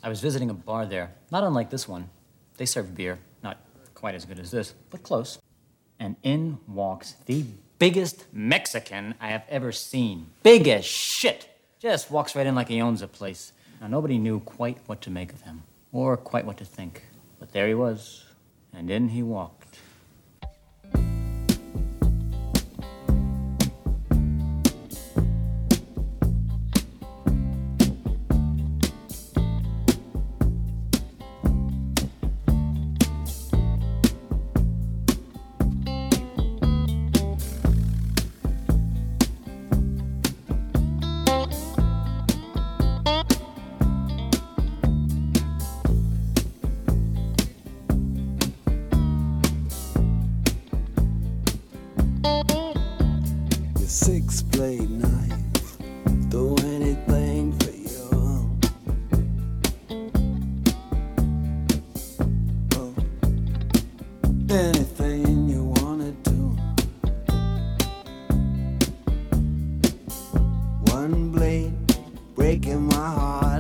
I was visiting a bar there, not unlike this one. They serve beer, not quite as good as this, but close. And in walks the biggest Mexican I have ever seen. Big as shit. Just walks right in like he owns the place. Now, nobody knew quite what to make of him, or quite what to think. But there he was, and in he walked. Six-blade knife, do anything for you. Oh, anything you wanna do. One blade breaking my heart.